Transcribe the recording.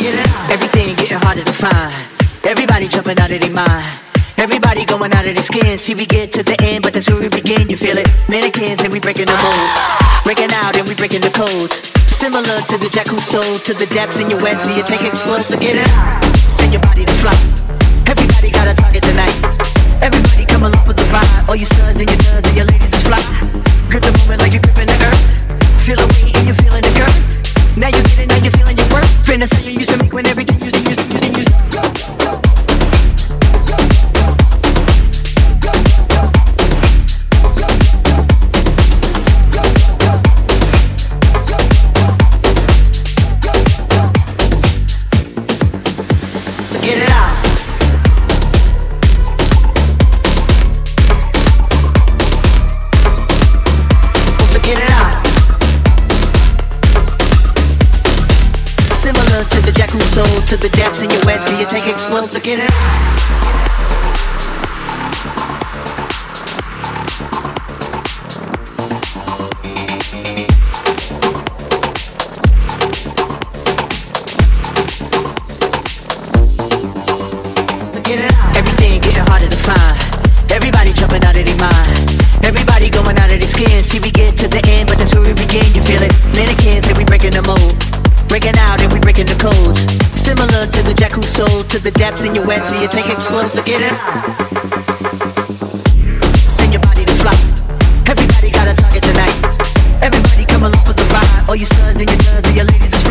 Everything getting harder to find. Everybody jumping out of their mind. Everybody going out of their skin. See, we get to the end, but that's where we begin. You feel it? Mannequins and we breaking the mold. Breaking out and we breaking the codes. Similar to the jack who stole to the depths in your wet, so you take explosive. Get it out. Send your body to fly. Everybody got a target tonight. Everybody come along for the ride. All you studs and your duds and your ladies is fly. Grip the moment like you're gripping the earth. Feel the weight and you're feeling the girth. Now you get it, now you're feeling your worth. Friend, that's how you used to make when everything used to. So get it out. So get it out. Similar to the jack who stole to the depths in your wet, so you take explosive. Get it out. Everything getting harder to find. Everybody jumping out of their mind. Everybody going out of their skin. See, we get to the end, but that's where we begin. You feel it? Mannequins and we breaking the mold. Breaking out and we breaking the codes. Similar to the jack who stole to the depths in your wet, so you take explosive. Get it? Send your body to fly. Everybody got a target tonight. Everybody come along for the ride. All you studs and your duds and your ladies is